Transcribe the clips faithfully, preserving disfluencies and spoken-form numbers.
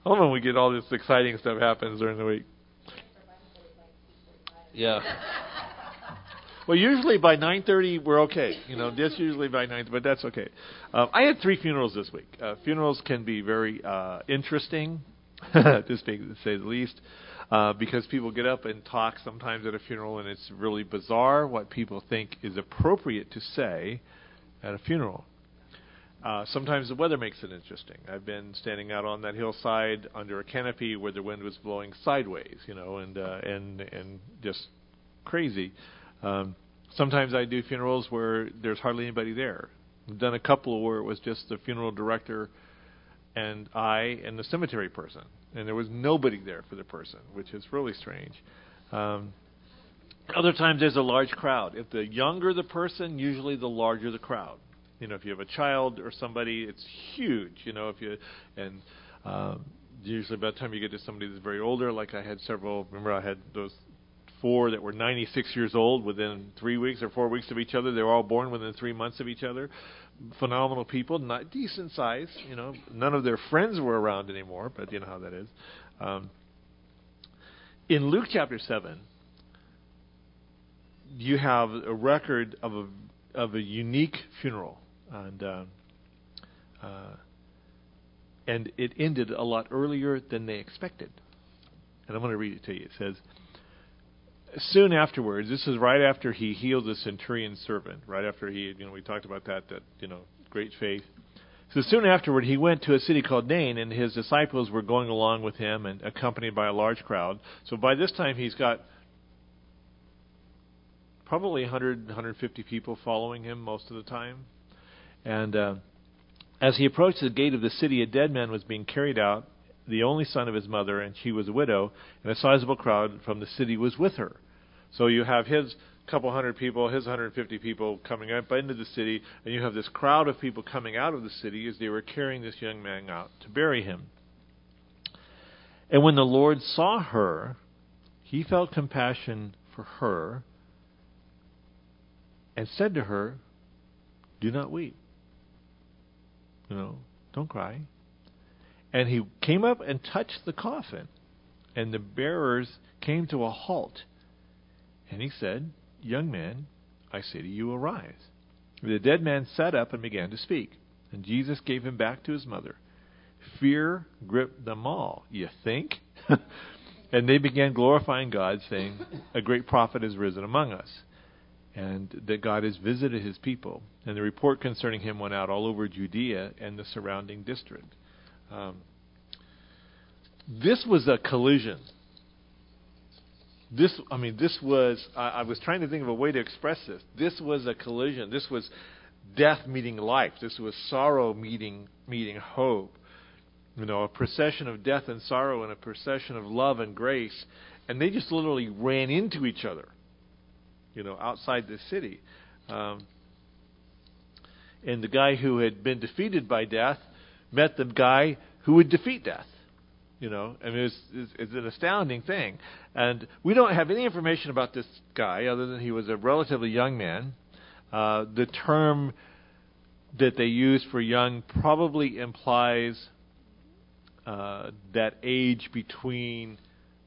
I love when we get all this exciting stuff happens during the week. Yeah. Well, usually by nine thirty we're okay. You know, just usually by nine, but that's okay. Um, I had three funerals this week. Uh, funerals can be very uh, interesting, to say the least, uh, because people get up and talk sometimes at a funeral, and it's really bizarre what people think is appropriate to say at a funeral. Uh, sometimes the weather makes it interesting. I've been standing out on that hillside under a canopy where the wind was blowing sideways, you know, and uh, and and just crazy. Um, sometimes I do funerals where there's hardly anybody there. I've done a couple where it was just the funeral director and I and the cemetery person, and there was nobody there for the person, which is really strange. Um, other times there's a large crowd. If the younger the person, usually the larger the crowd. You know, if you have a child or somebody, it's huge. You know, if you and um, usually by the time you get to somebody that's very older, like I had several. Remember, I had those four that were ninety-six years old within three weeks or four weeks of each other. They were all born within three months of each other. Phenomenal people, not decent size. You know, none of their friends were around anymore, but you know how that is. Um, in Luke chapter seven, you have a record of a of a unique funeral. And uh, uh, and it ended a lot earlier than they expected. And I'm going to read it to you. It says, soon afterwards, this is right after he healed the centurion's servant, right after he, you know, we talked about that, that, you know, great faith. So soon afterward, he went to a city called Nain, and his disciples were going along with him and accompanied by a large crowd. So by this time, he's got probably one hundred, one hundred fifty people following him most of the time. And uh, as he approached the gate of the city, a dead man was being carried out, the only son of his mother, and she was a widow, and a sizable crowd from the city was with her. So you have his couple hundred people, his one hundred fifty people coming up into the city, and you have this crowd of people coming out of the city as they were carrying this young man out to bury him. And when the Lord saw her, he felt compassion for her and said to her, do not weep. You know, don't cry. And he came up and touched the coffin, and the bearers came to a halt. And he said, young man, I say to you, arise. The dead man sat up and began to speak. And Jesus gave him back to his mother. Fear gripped them all. You think? And they began glorifying God, saying, a great prophet has risen among us, and that God has visited his people. And the report concerning him went out all over Judea and the surrounding district. Um, this was a collision. This, I mean, this was, I, I was trying to think of a way to express this. This was a collision. This was death meeting life. This was sorrow meeting meeting hope. You know, a procession of death and sorrow and a procession of love and grace. And they just literally ran into each other, you know, outside the city. Um, and the guy who had been defeated by death met the guy who would defeat death. You know, I mean, it's, it's, it's an astounding thing. And we don't have any information about this guy other than he was a relatively young man. Uh, the term that they use for young probably implies uh, that age between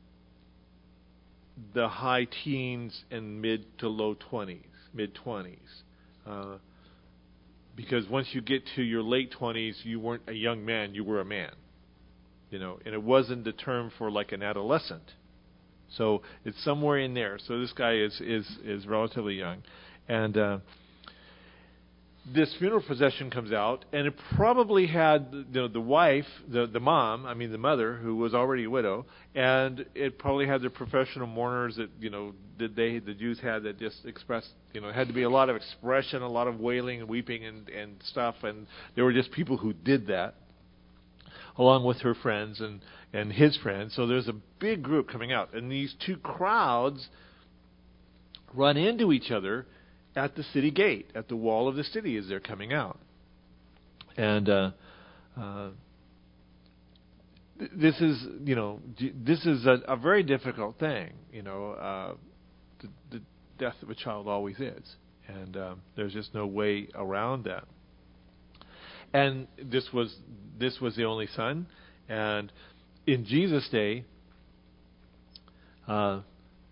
the high teens and mid to low twenties, mid twenties. Uh, because once you get to your late twenties, you weren't a young man, you were a man. You know, and it wasn't the term for like an adolescent. So it's somewhere in there. So this guy is is, is relatively young. And uh, this funeral procession comes out, and it probably had you know, the wife, the the mom, I mean the mother, who was already a widow, and it probably had the professional mourners that you know that they the Jews had that just expressed you know it had to be a lot of expression, a lot of wailing and weeping and and stuff, and there were just people who did that, along with her friends and and his friends. So there's a big group coming out, and these two crowds run into each other at the city gate, at the wall of the city as they're coming out. And uh, uh, th- this is, you know, d- this is a, a very difficult thing. You know, uh, the, the death of a child always is, and um, there's just no way around that. And this was this was the only son, and in Jesus' day, uh,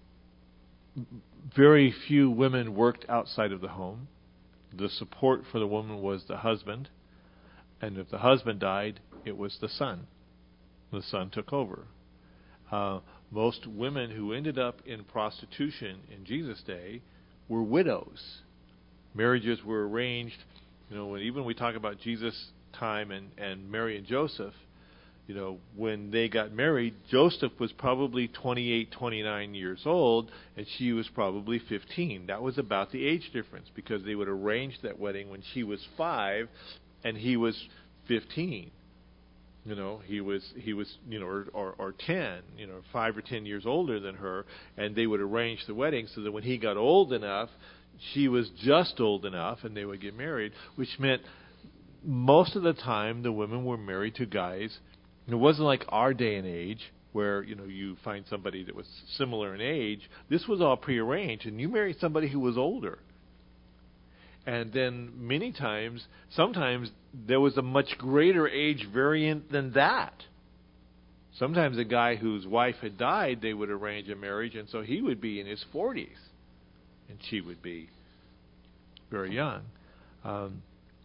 very few women worked outside of the home. The support for the woman was the husband, and if the husband died, it was the son. The son took over. Uh, most women who ended up in prostitution in Jesus' day were widows. Marriages were arranged. You know, when even we talk about Jesus' time and, and Mary and Joseph, you know, when they got married, Joseph was probably twenty-eight, twenty-nine years old, and she was probably fifteen. That was about the age difference, because they would arrange that wedding when she was five and he was fifteen. You know, he was he was you know, or, or or ten, you know, five or ten years older than her, and they would arrange the wedding so that when he got old enough, she was just old enough, and they would get married, which meant most of the time the women were married to guys. It wasn't like our day and age where, you know, you find somebody that was similar in age. This was all prearranged, and you married somebody who was older. And then many times, sometimes there was a much greater age variant than that. Sometimes a guy whose wife had died, they would arrange a marriage, and so he would be in his forties, and she would be very young. Um,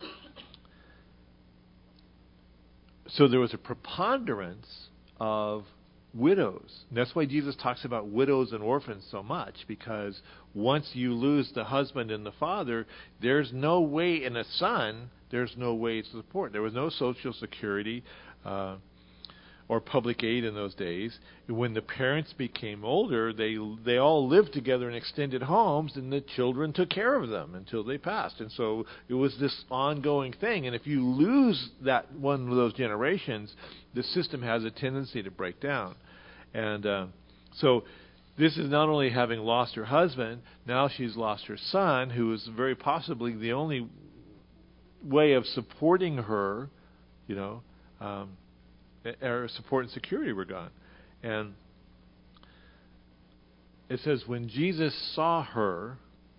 so there was a preponderance of widows. And that's why Jesus talks about widows and orphans so much, because once you lose the husband and the father, there's no way, in a son, there's no way to support. There was no Social Security uh, or public aid in those days. When the parents became older, they they all lived together in extended homes, and the children took care of them until they passed. And so it was this ongoing thing. And if you lose that one of those generations, the system has a tendency to break down. And uh, so this is not only having lost her husband, now she's lost her son, who is very possibly the only way of supporting her, you know, um, her support and security were gone. And it says, when Jesus saw her,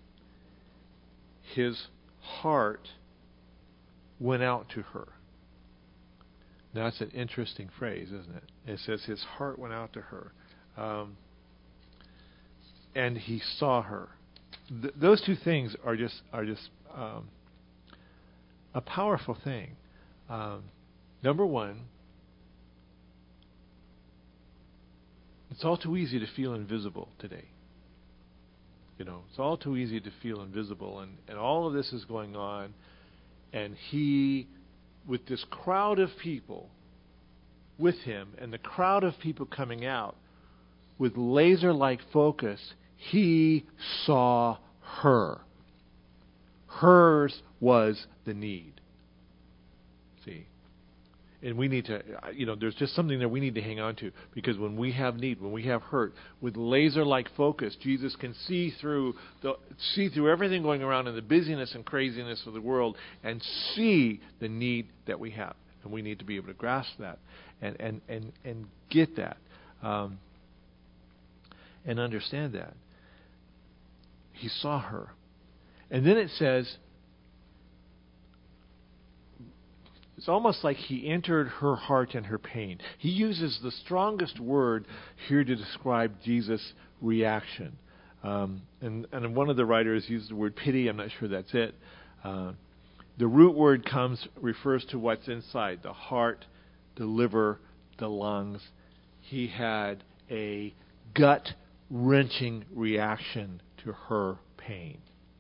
his heart went out to her. Now, that's an interesting phrase, isn't it? It says his heart went out to her. Um, and he saw her. Th- those two things are just are just um, a powerful thing. Um, number one, it's all too easy to feel invisible today. You know, it's all too easy to feel invisible, and, and all of this is going on, and he, with this crowd of people with him, and the crowd of people coming out, with laser-like focus, he saw her. Hers was the need. See? And we need to, you know, there's just something that we need to hang on to, because when we have need, when we have hurt, with laser-like focus, Jesus can see through the see through everything going around in the busyness and craziness of the world, and see the need that we have, and we need to be able to grasp that and and and and get that um, and understand that. He saw her, and then it says, it's almost like he entered her heart and her pain. He uses the strongest word here to describe Jesus' reaction. Um, and, and one of the writers used the word pity. I'm not sure that's it. Uh, the root word comes refers to what's inside, the heart, the liver, the lungs. He had a gut-wrenching reaction to her pain.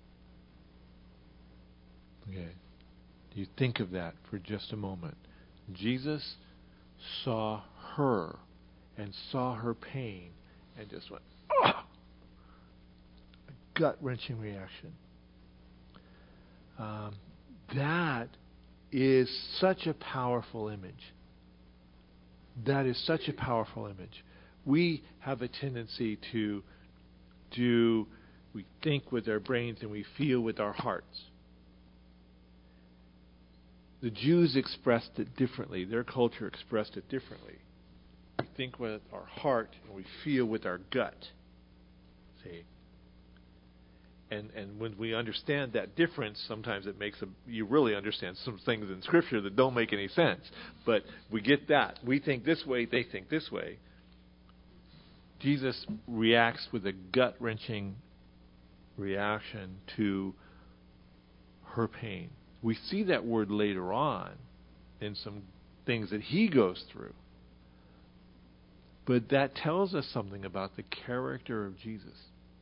Okay. You think of that for just a moment. Jesus saw her and saw her pain and just went, oh! A gut-wrenching reaction. Um, that is such a powerful image. That is such a powerful image. We have a tendency to do, we think with our brains and we feel with our hearts. The Jews expressed it differently. Their culture expressed it differently. We think with our heart and we feel with our gut. See? And and when we understand that difference, sometimes it makes a, you really understand some things in Scripture that don't make any sense. But we get that. We think this way, they think this way. Jesus reacts with a gut-wrenching reaction to her pain. We see that word later on in some things that he goes through. But that tells us something about the character of Jesus.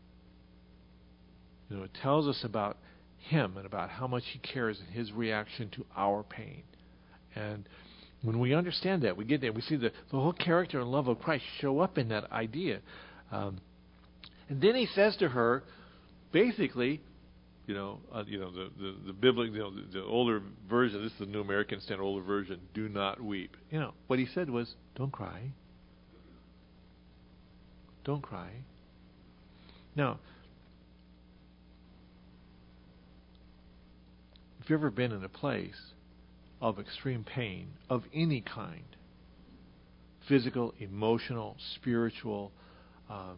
You know, it tells us about him and about how much he cares and his reaction to our pain. And when we understand that, we get there, we see the, the whole character and love of Christ show up in that idea. Um, and then he says to her, basically, you know, uh, you know, the the, the biblical, you know, the, the older version. This is the New American Standard, older version. Do not weep. You know, what he said was, "Don't cry. Don't cry." Now, if you've ever been in a place of extreme pain of any kind, physical, emotional, spiritual, um,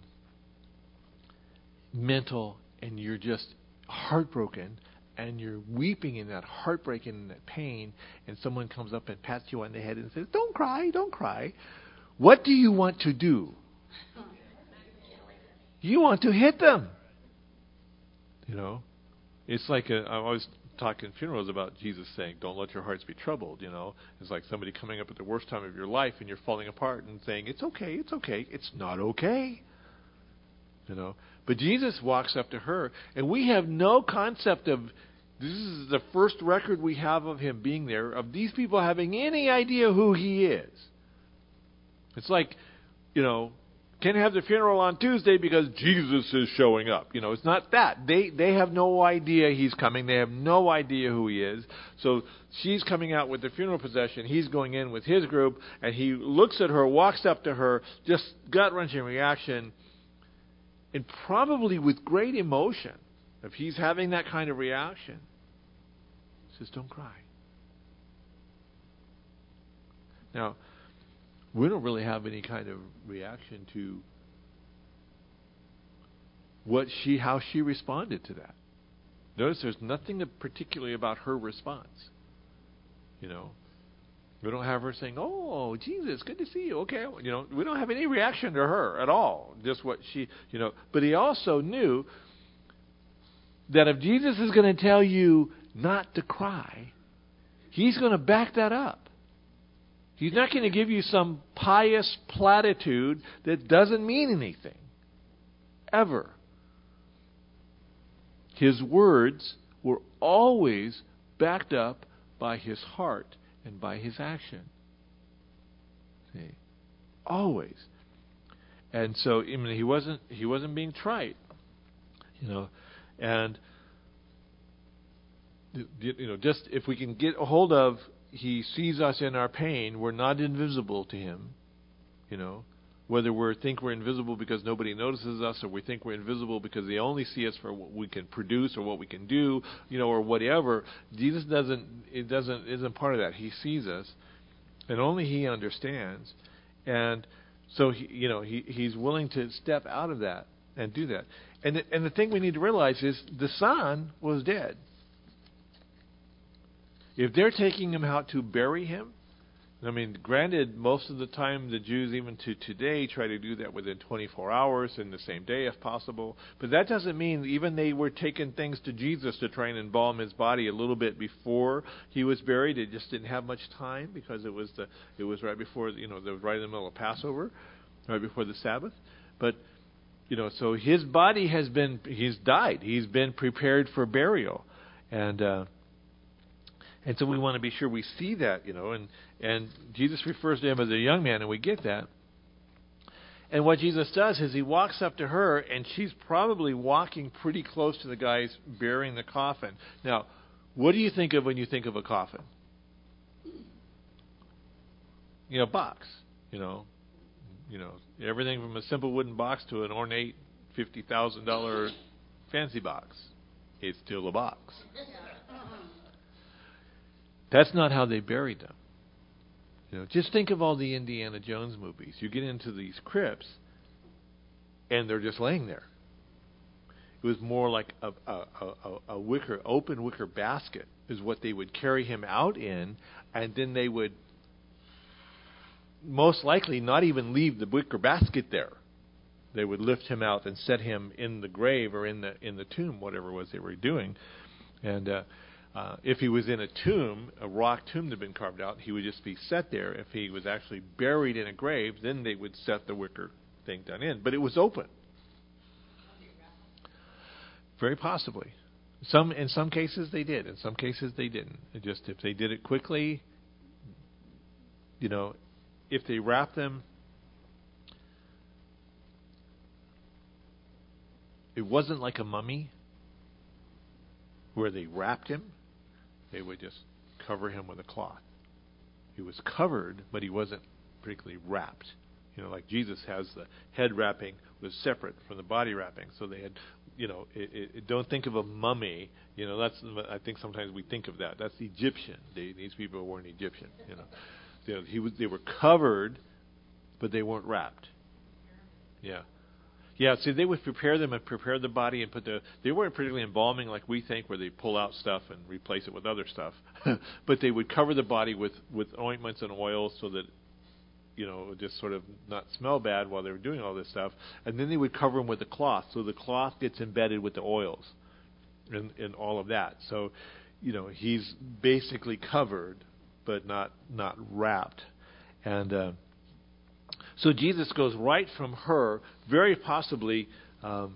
mental, and you're just heartbroken, and you're weeping in that heartbreak and that pain, and someone comes up and pats you on the head and says, "Don't cry, don't cry," what do you want to do? You want to hit them. You know, it's like a, I always talk in funerals about Jesus saying, "Don't let your hearts be troubled." You know, it's like somebody coming up at the worst time of your life and you're falling apart and saying, "It's okay, it's okay." It's not okay. You know, but Jesus walks up to her, and we have no concept of, this is the first record we have of him being there, of these people having any idea who he is. It's like, you know, can't have the funeral on Tuesday because Jesus is showing up. You know, it's not that. They they have no idea he's coming. They have no idea who he is. So she's coming out with the funeral procession. He's going in with his group, and he looks at her, walks up to her, just gut-wrenching reaction, and probably with great emotion. If he's having that kind of reaction, he says, "Don't cry." Now, we don't really have any kind of reaction to what she, how she responded to that. Notice there's nothing particularly about her response. You know, we don't have her saying, "Oh, Jesus, good to see you." Okay, you know, we don't have any reaction to her at all. Just what she, you know. But he also knew that if Jesus is going to tell you not to cry, he's going to back that up. He's not going to give you some pious platitude that doesn't mean anything. Ever. His words were always backed up by his heart and by his action. See? Always. And so, I mean, he wasn't he wasn't being trite. You know, and you know, just if we can get a hold of, he sees us in our pain. We're not invisible to him. You know, whether we think we're invisible because nobody notices us, or we think we're invisible because they only see us for what we can produce or what we can do, you know, or whatever. Jesus doesn't. It doesn't. Isn't part of that. He sees us, and only he understands. And so, he, you know, he he's willing to step out of that and do that. And the, and the thing we need to realize is the son was dead. If they're taking him out to bury him, I mean, granted, most of the time the Jews, even to today, try to do that within twenty-four hours, in the same day if possible. But that doesn't mean even they were taking things to Jesus to try and embalm his body a little bit before he was buried. It just didn't have much time because it was the it was right before, you know, the right in the middle of Passover, right before the Sabbath. But you know, so his body has been he's died. He's been prepared for burial, and. Uh, And so we want to be sure we see that, you know, and, and Jesus refers to him as a young man, and we get that. And what Jesus does is he walks up to her, and she's probably walking pretty close to the guys bearing the coffin. Now, what do you think of when you think of a coffin? You know, box, you know, you know, everything from a simple wooden box to an ornate fifty thousand dollars fancy box. It's still a box. That's not how they buried them. You know, just think of all the Indiana Jones movies. You get into these crypts, and they're just laying there. It was more like a, a, a, a wicker, open wicker basket is what they would carry him out in, and then they would most likely not even leave the wicker basket there. They would lift him out and set him in the grave or in the in the tomb, whatever it was they were doing. And uh, uh, if he was in a tomb, a rock tomb that had been carved out, he would just be set there. If he was actually buried in a grave, then they would set the wicker thing down in. But it was open. Very possibly. Some in some cases they did. In some cases they didn't. It just if they did it quickly, you know, if they wrapped them. It wasn't like a mummy where they wrapped him. They would just cover him with a cloth. He was covered, but he wasn't particularly wrapped. You know, like Jesus has the head wrapping was separate from the body wrapping. So they had, you know, it, it, don't think of a mummy. You know, that's I think sometimes we think of that. That's Egyptian. They, these people weren't Egyptian. You know, you know he was. They were covered, but they weren't wrapped. Yeah. Yeah, see, they would prepare them and prepare the body and put the. They weren't particularly embalming like we think, where they pull out stuff and replace it with other stuff. But they would cover the body with, with ointments and oils so that, you know, it would just sort of not smell bad while they were doing all this stuff. And then they would cover them with a cloth, so the cloth gets embedded with the oils and, and all of that. So, you know, he's basically covered, but not not wrapped. And uh, so Jesus goes right from her, very possibly, um,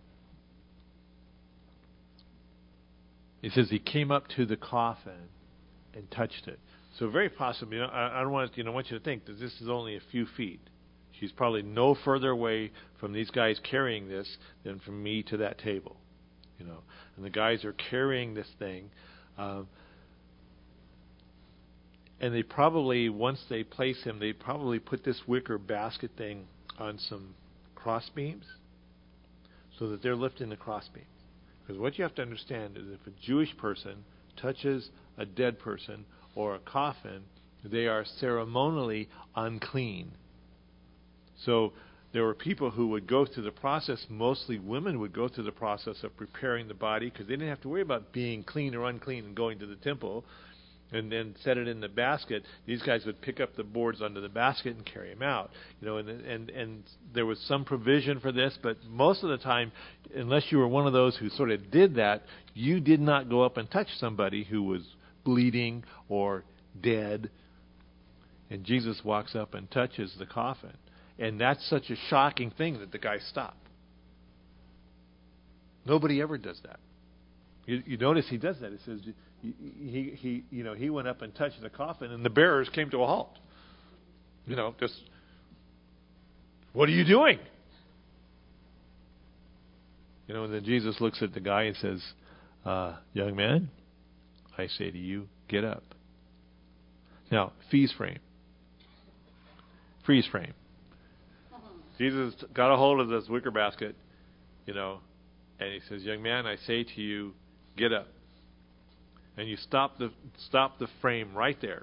he says he came up to the coffin and touched it. So very possibly, you know, I, I don't want you know I want you to think that this is only a few feet. She's probably no further away from these guys carrying this than from me to that table, you know. And the guys are carrying this thing. Um, And they probably, once they place him, they probably put this wicker basket thing on some cross beams so that they're lifting the cross beams. Because what you have to understand is if a Jewish person touches a dead person or a coffin, they are ceremonially unclean. So there were people who would go through the process, mostly women would go through the process of preparing the body because they didn't have to worry about being clean or unclean and going to the temple. And then set it in the basket. These guys would pick up the boards under the basket and carry them out. You know, and and and there was some provision for this, but most of the time, unless you were one of those who sort of did that, you did not go up and touch somebody who was bleeding or dead. And Jesus walks up and touches the coffin, and that's such a shocking thing that the guys stop. Nobody ever does that. You, you notice he does that. It says. He, he, he, you know, he went up and touched the coffin, and the bearers came to a halt. You know, just, what are you doing? You know, and then Jesus looks at the guy and says, uh, young man, I say to you, get up. Now, freeze frame. Freeze frame. Jesus got a hold of this wicker basket, you know, and he says, young man, I say to you, get up. And you stop the stop the frame right there.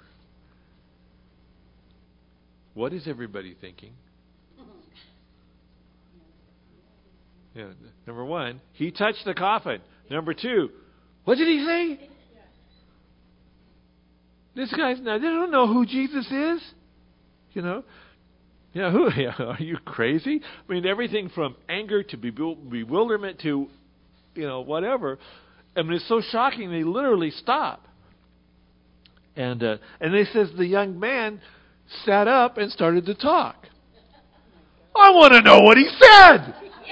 What is everybody thinking? Yeah, number one, he touched the coffin. Number two, what did he say? This guy's now they don't know who Jesus is. You know, yeah, who? Yeah, are you crazy? I mean, everything from anger to bewilderment to, you know, whatever. I mean, it's so shocking they literally stop. And uh, and they says the young man sat up and started to talk. I want to know what he said.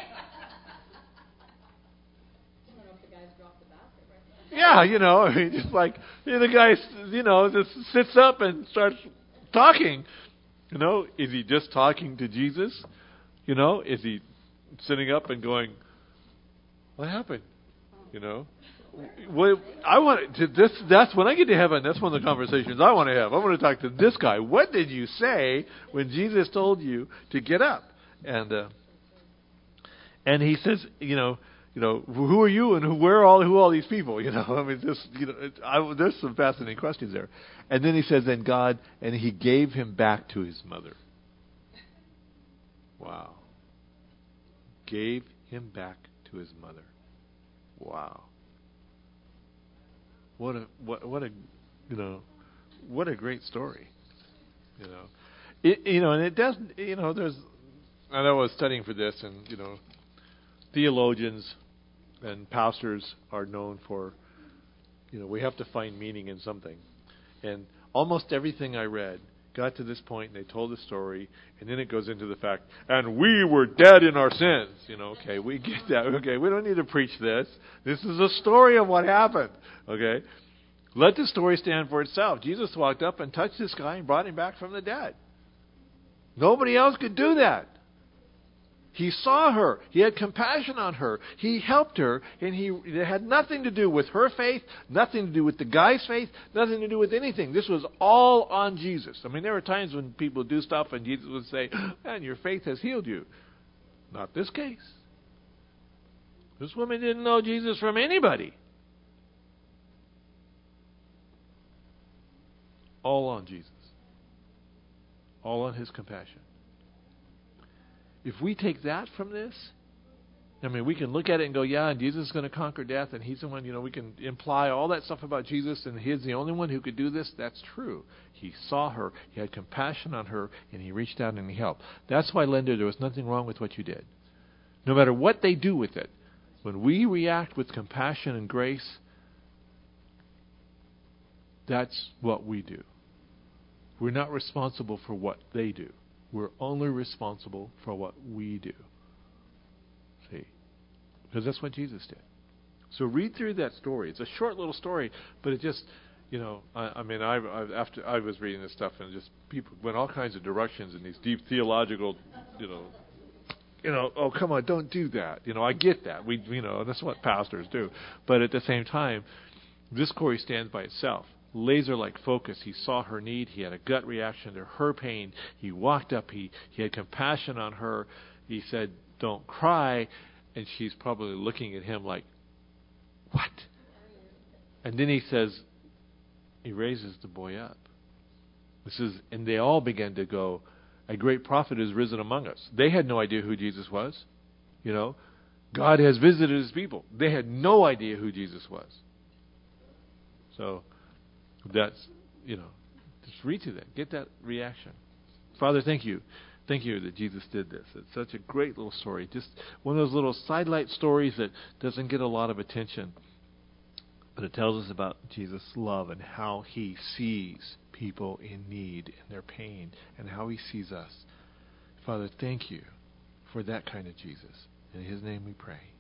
Yeah, you know, I mean, just like you know, the guy, you know, just sits up and starts talking. You know, is he just talking to Jesus? You know, is he sitting up and going, "What happened?" You know. Well, I want to this. That's when I get to heaven. That's one of the conversations I want to have. I want to talk to this guy. What did you say when Jesus told you to get up? And uh, and he says, you know, you know, who are you and who, where are all who are all these people? You know, I mean, this, you know, it, I, there's some fascinating questions there. And then he says, then God, and he gave him back to his mother. Wow. Gave him back to his mother. Wow. What a what what a you know what a great story. You know, it you know, and it doesn't you know. There's I know I was studying for this, and you know, theologians and pastors are known for you know we have to find meaning in something, and almost everything I read got to this point, and they told the story, and then it goes into the fact, and we were dead in our sins. You know, okay, we get that. Okay, we don't need to preach this. This is a story of what happened. Okay, let the story stand for itself. Jesus walked up and touched this guy and brought him back from the dead. Nobody else could do that. He saw her. He had compassion on her. He helped her, and he it had nothing to do with her faith, nothing to do with the guy's faith, nothing to do with anything. This was all on Jesus. I mean, there were times when people do stuff, and Jesus would say, "Man, your faith has healed you." Not this case. This woman didn't know Jesus from anybody. All on Jesus. All on His compassion. If we take that from this, I mean, we can look at it and go, yeah, and Jesus is going to conquer death, and He's the one, you know, we can imply all that stuff about Jesus, and He's the only one who could do this. That's true. He saw her, He had compassion on her, and He reached out and He helped. That's why, Linda, there was nothing wrong with what you did. No matter what they do with it, when we react with compassion and grace, that's what we do. We're not responsible for what they do. We're only responsible for what we do. See? Because that's what Jesus did. So read through that story. It's a short little story, but it just, you know, I, I mean, I, I after I was reading this stuff, and just people went all kinds of directions in these deep theological, you know, you know, oh, come on, don't do that. You know, I get that. We, you know, that's what pastors do. But at the same time, this story stands by itself. Laser-like focus. He saw her need. He had a gut reaction to her pain. He walked up. He, he had compassion on her. He said, don't cry. And she's probably looking at him like, what? And then he says, he raises the boy up. This is, and they all began to go, a great prophet is risen among us. They had no idea who Jesus was. You know, God has visited His people. They had no idea who Jesus was. So, that's, you know, just read through that. Get that reaction. Father, thank you. Thank you that Jesus did this. It's such a great little story. Just one of those little sidelight stories that doesn't get a lot of attention. But it tells us about Jesus' love and how He sees people in need and their pain and how He sees us. Father, thank you for that kind of Jesus. In His name we pray.